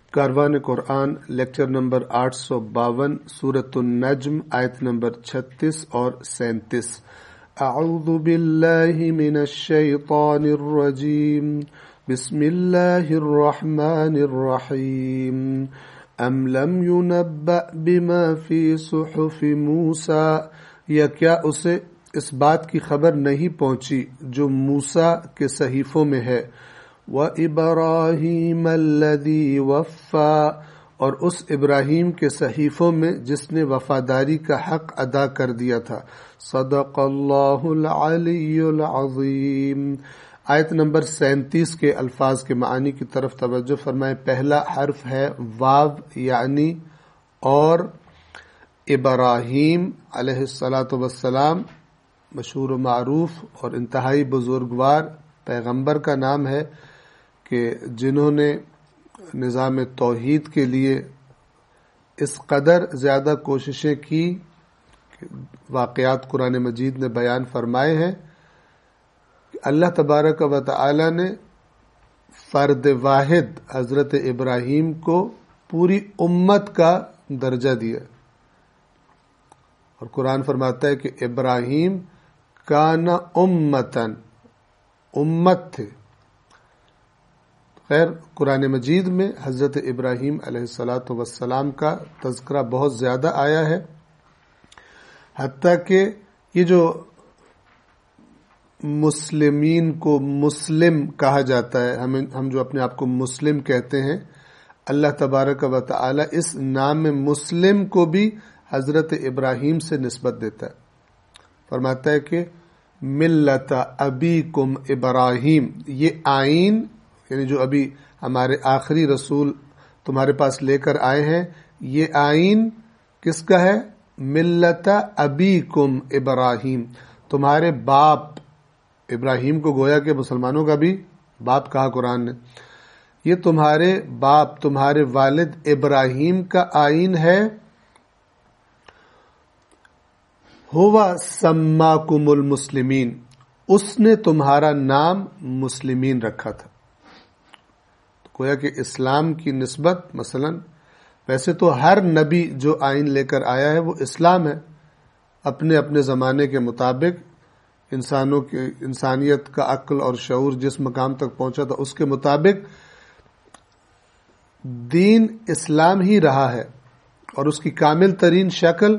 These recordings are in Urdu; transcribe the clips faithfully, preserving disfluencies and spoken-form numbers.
کاروان قرآن لیکچر نمبر آٹھ سو باون، سورۃ النجم آیت نمبر چھتیس اور سینتیس۔ اعوذ باللہ من الشیطان الرجیم، بسم اللہ الرحمن الرحیم۔ ام لم ينبأ بما فی صحف موسیٰ، یا کیا اسے اس بات کی خبر نہیں پہنچی جو موسیٰ کے صحیفوں میں ہے، وَإِبْرَاهِيمَ الَّذِي وَفَّى، اور اس ابراہیم کے صحیفوں میں جس نے وفاداری کا حق ادا کر دیا تھا۔ صدق اللہ العلی العظیم۔ آیت نمبر سینتیس کے الفاظ کے معانی کی طرف توجہ فرمائیں۔ پہلا حرف ہے واو، یعنی اور ابراہیم علیہ الصلاۃ والسلام مشہور و معروف اور انتہائی بزرگوار پیغمبر کا نام ہے کہ جنہوں نے نظام توحید کے لیے اس قدر زیادہ کوششیں کی، واقعات قرآن مجید نے بیان فرمائے ہیں کہ اللہ تبارک و تعالی نے فرد واحد حضرت ابراہیم کو پوری امت کا درجہ دیا، اور قرآن فرماتا ہے کہ ابراہیم کان امتن، امت تھے۔ خیر، قرآن مجید میں حضرت ابراہیم علیہ الصلاۃ والسلام کا تذکرہ بہت زیادہ آیا ہے، حتیٰ کہ یہ جو مسلمین کو مسلم کہا جاتا ہے، ہم ہم جو اپنے آپ کو مسلم کہتے ہیں، اللہ تبارک و تعالی اس نام مسلم کو بھی حضرت ابراہیم سے نسبت دیتا ہے۔ فرماتا ہے کہ ملت ابیکم ابراہیم، یہ آئین یعنی جو ابھی ہمارے آخری رسول تمہارے پاس لے کر آئے ہیں، یہ آئین کس کا ہے؟ ملت ابیکم ابراہیم، تمہارے باپ ابراہیم کو گویا کہ مسلمانوں کا بھی باپ کہا قرآن نے۔ یہ تمہارے باپ، تمہارے والد ابراہیم کا آئین ہے۔ ہوا سماکم المسلمین، اس نے تمہارا نام مسلمین رکھا تھا۔ گویا کہ اسلام کی نسبت، مثلا ویسے تو ہر نبی جو آئین لے کر آیا ہے وہ اسلام ہے، اپنے اپنے زمانے کے مطابق انسانوں کے انسانیت کا عقل اور شعور جس مقام تک پہنچا تھا اس کے مطابق دین اسلام ہی رہا ہے، اور اس کی کامل ترین شکل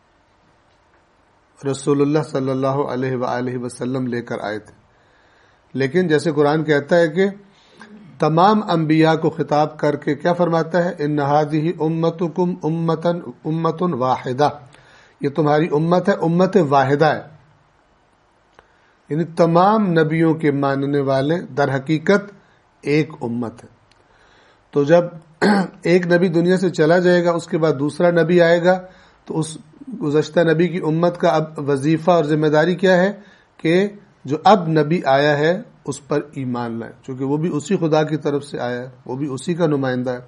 رسول اللہ صلی اللہ علیہ وآلہ وسلم لے کر آئے تھے۔ لیکن جیسے قرآن کہتا ہے کہ تمام انبیاء کو خطاب کر کے کیا فرماتا ہے؟ ان ھذہ امتکم امۃ امۃ واحدہ، یہ تمہاری امت ہے، امت واحدہ ہے، یعنی تمام نبیوں کے ماننے والے در حقیقت ایک امت ہے۔ تو جب ایک نبی دنیا سے چلا جائے گا، اس کے بعد دوسرا نبی آئے گا، تو اس گزشتہ نبی کی امت کا اب وظیفہ اور ذمہ داری کیا ہے کہ جو اب نبی آیا ہے اس پر ایمان لائے، چونکہ وہ بھی اسی خدا کی طرف سے آیا ہے، وہ بھی اسی کا نمائندہ ہے۔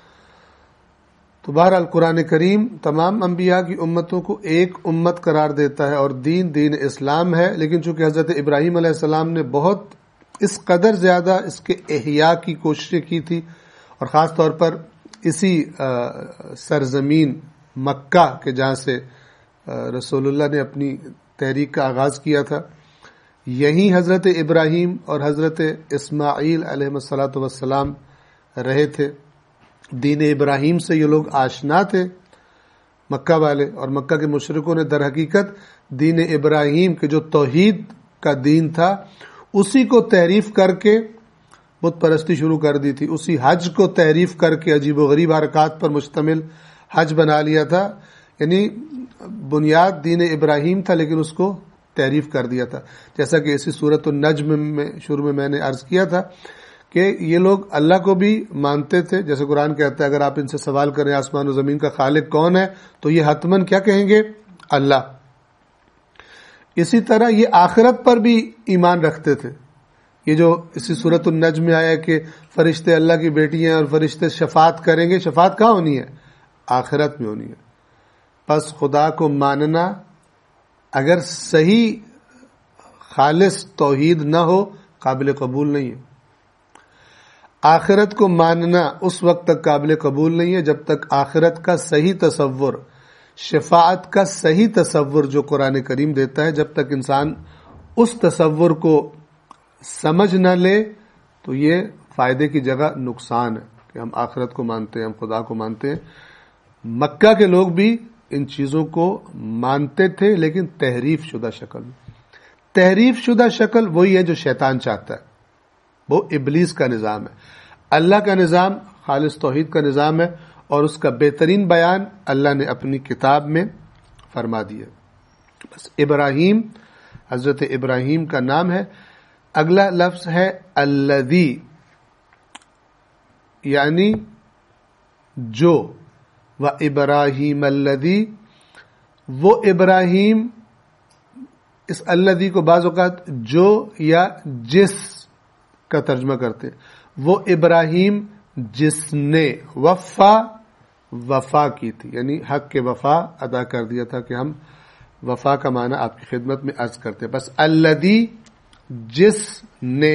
تو بہرحال قرآن کریم تمام انبیاء کی امتوں کو ایک امت قرار دیتا ہے، اور دین دین اسلام ہے۔ لیکن چونکہ حضرت ابراہیم علیہ السلام نے بہت اس قدر زیادہ اس کے احیاء کی کوششیں کی تھی، اور خاص طور پر اسی سرزمین مکہ کے جہاں سے رسول اللہ نے اپنی تحریک کا آغاز کیا تھا، یہیں حضرت ابراہیم اور حضرت اسماعیل علیہ الصلاۃ والسلام رہے تھے۔ دین ابراہیم سے یہ لوگ آشنا تھے، مکہ والے، اور مکہ کے مشرکوں نے در حقیقت دین ابراہیم کے جو توحید کا دین تھا اسی کو تحریف کر کے بت پرستی شروع کر دی تھی، اسی حج کو تحریف کر کے عجیب و غریب حرکات پر مشتمل حج بنا لیا تھا۔ یعنی بنیاد دین ابراہیم تھا لیکن اس کو تعریف کر دیا تھا، جیسا کہ اسی سورۃ النجم میں شروع میں میں نے عرض کیا تھا کہ یہ لوگ اللہ کو بھی مانتے تھے، جیسے قرآن کہتا ہے اگر آپ ان سے سوال کریں آسمان و زمین کا خالق کون ہے تو یہ حتماً کیا کہیں گے؟ اللہ۔ اسی طرح یہ آخرت پر بھی ایمان رکھتے تھے۔ یہ جو اسی سورۃ النجم میں آیا کہ فرشتے اللہ کی بیٹی ہیں اور فرشتے شفاعت کریں گے، شفاعت کہاں ہونی ہے؟ آخرت میں ہونی ہے۔ پس خدا کو ماننا اگر صحیح خالص توحید نہ ہو قابل قبول نہیں ہے۔ آخرت کو ماننا اس وقت تک قابل قبول نہیں ہے جب تک آخرت کا صحیح تصور، شفاعت کا صحیح تصور جو قرآن کریم دیتا ہے، جب تک انسان اس تصور کو سمجھ نہ لے تو یہ فائدے کی جگہ نقصان ہے کہ ہم آخرت کو مانتے ہیں، ہم خدا کو مانتے ہیں۔ مکہ کے لوگ بھی ان چیزوں کو مانتے تھے لیکن تحریف شدہ شکل میں۔ تحریف شدہ شکل وہی ہے جو شیطان چاہتا ہے، وہ ابلیس کا نظام ہے۔ اللہ کا نظام خالص توحید کا نظام ہے اور اس کا بہترین بیان اللہ نے اپنی کتاب میں فرما دیا۔ بس ابراہیم، حضرت ابراہیم کا نام ہے۔ اگلا لفظ ہے الذی، یعنی جو، و ابراہیم الذی، وہ ابراہیم۔ اس الذی کو بعض اوقات جو یا جس کا ترجمہ کرتے ہیں۔ وہ ابراہیم جس نے وفا وفا کی تھی، یعنی حق کے وفا ادا کر دیا تھا کہ ہم وفا کا معنی آپ کی خدمت میں عرض کرتے ہیں۔ بس الذی، جس نے۔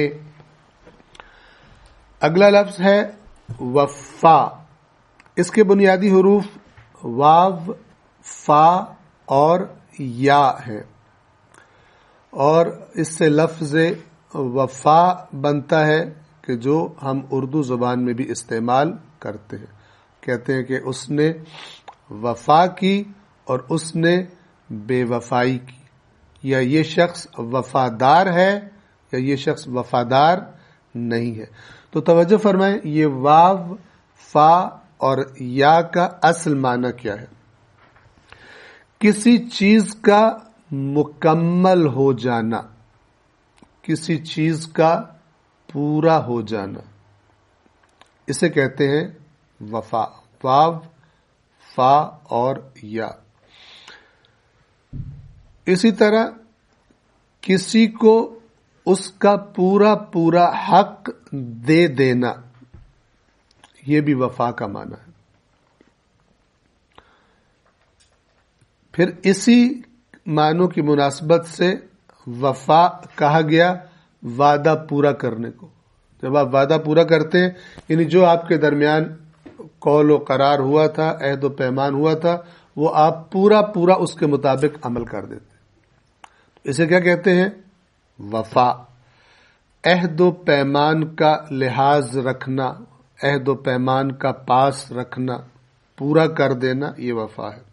اگلا لفظ ہے وفا۔ اس کے بنیادی حروف واو، فا اور یا ہے، اور اس سے لفظ وفا بنتا ہے کہ جو ہم اردو زبان میں بھی استعمال کرتے ہیں۔ کہتے ہیں کہ اس نے وفا کی اور اس نے بے وفائی کی، یا یہ شخص وفادار ہے یا یہ شخص وفادار نہیں ہے۔ تو توجہ فرمائیں، یہ واو، فا اور یا کا اصل معنی کیا ہے؟ کسی چیز کا مکمل ہو جانا، کسی چیز کا پورا ہو جانا، اسے کہتے ہیں وفا۔ واو، فا اور یا۔ اسی طرح کسی کو اس کا پورا پورا حق دے دینا، یہ بھی وفا کا معنی ہے۔ پھر اسی معنوں کی مناسبت سے وفا کہا گیا وعدہ پورا کرنے کو۔ جب آپ وعدہ پورا کرتے ہیں، یعنی جو آپ کے درمیان قول و قرار ہوا تھا، عہد و پیمان ہوا تھا، وہ آپ پورا پورا اس کے مطابق عمل کر دیتے ہیں۔ اسے کیا کہتے ہیں؟ وفا۔ عہد و پیمان کا لحاظ رکھنا، عہد و پیمان کا پاس رکھنا، پورا کر دینا، یہ وفا ہے۔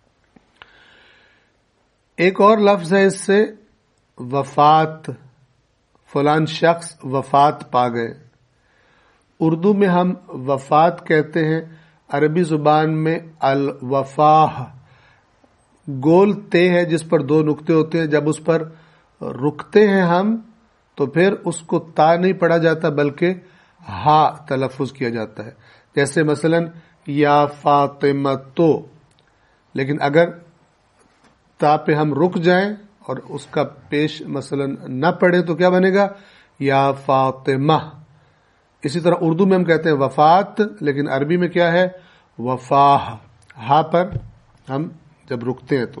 ایک اور لفظ ہے اس سے وفات، فلان شخص وفات پا گئے۔ اردو میں ہم وفات کہتے ہیں، عربی زبان میں الوفاہ، گول تے ہے جس پر دو نقطے ہوتے ہیں، جب اس پر رکتے ہیں ہم تو پھر اس کو تا نہیں پڑھا جاتا بلکہ ہا تلفظ کیا جاتا ہے۔ جیسے مثلا یا فاطمہ تو، لیکن اگر تا پہ ہم رک جائیں اور اس کا پیش مثلا نہ پڑھے تو کیا بنے گا؟ یا فاطمہ۔ اسی طرح اردو میں ہم کہتے ہیں وفات، لیکن عربی میں کیا ہے؟ وفاہ، ہا پر ہم جب رکتے ہیں تو۔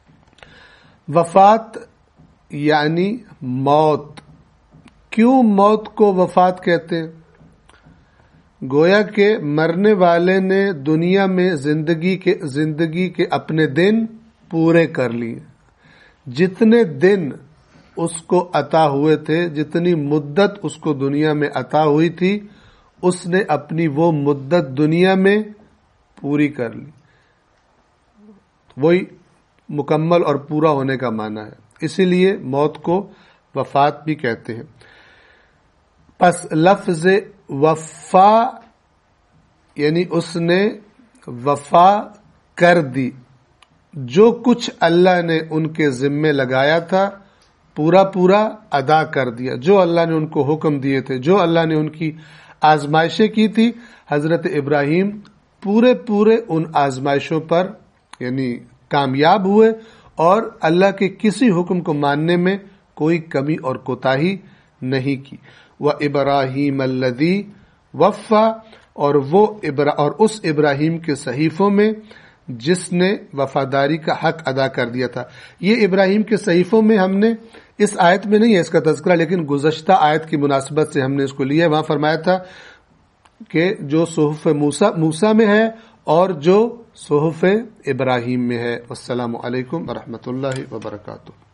وفات یعنی موت۔ کیوں موت کو وفات کہتے ہیں؟ گویا کہ مرنے والے نے دنیا میں زندگی کے زندگی کے اپنے دن پورے کر لیے۔ جتنے دن اس کو عطا ہوئے تھے، جتنی مدت اس کو دنیا میں عطا ہوئی تھی، اس نے اپنی وہ مدت دنیا میں پوری کر لی۔ وہی مکمل اور پورا ہونے کا معنی ہے، اسی لیے موت کو وفات بھی کہتے ہیں۔ پس لفظ وفا یعنی اس نے وفا کر دی، جو کچھ اللہ نے ان کے ذمے لگایا تھا پورا پورا ادا کر دیا، جو اللہ نے ان کو حکم دیے تھے، جو اللہ نے ان کی آزمائشیں کی تھی، حضرت ابراہیم پورے پورے ان آزمائشوں پر یعنی کامیاب ہوئے اور اللہ کے کسی حکم کو ماننے میں کوئی کمی اور کوتاہی نہیں کی۔ وَإِبْرَاهِيمَ الَّذِي وَفَّى، اور وہ اور اس ابراہیم کے صحیفوں میں جس نے وفاداری کا حق ادا کر دیا تھا۔ یہ ابراہیم کے صحیفوں میں ہم نے اس آیت میں نہیں ہے اس کا تذکرہ، لیکن گزشتہ آیت کی مناسبت سے ہم نے اس کو لیا۔ وہاں فرمایا تھا کہ جو صحف موسیٰ موسیٰ میں ہے اور جو صحف ابراہیم میں ہے۔ السلام علیکم ورحمۃ اللہ وبرکاتہ۔